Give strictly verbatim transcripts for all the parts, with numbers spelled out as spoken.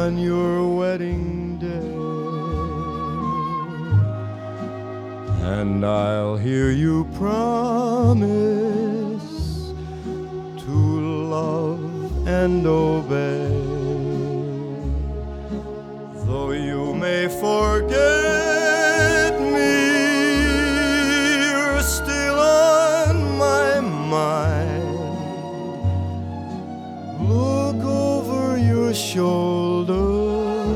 on your wedding day, and I'll hear you promise to love and obey. Though you may forget me, you're still on my mind. Look over your shoulder,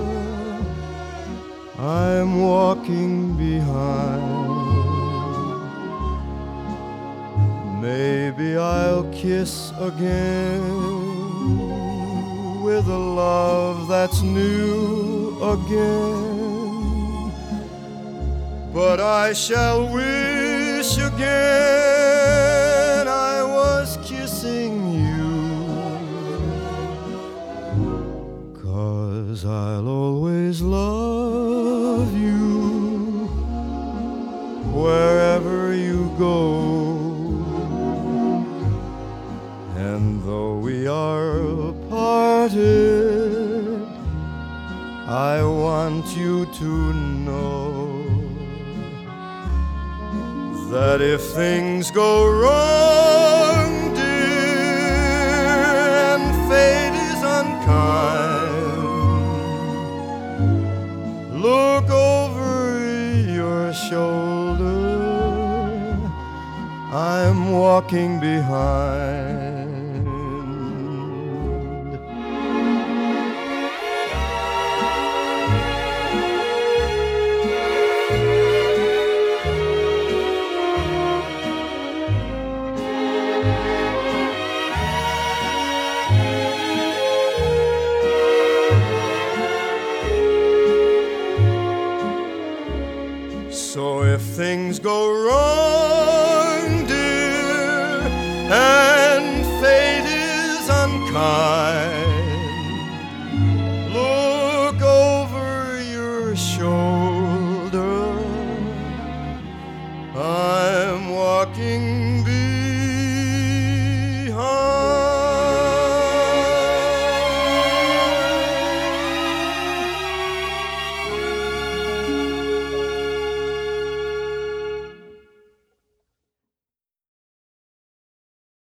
I'm walking behind. Maybe I'll kiss again with a love that's new again, but I shall wish again I was kissing you, 'cause I'll always love you wherever you go. And though we are parted, I want you to know that if things go wrong, dear, and fate is unkind, look over your shoulder, I'm walking behind.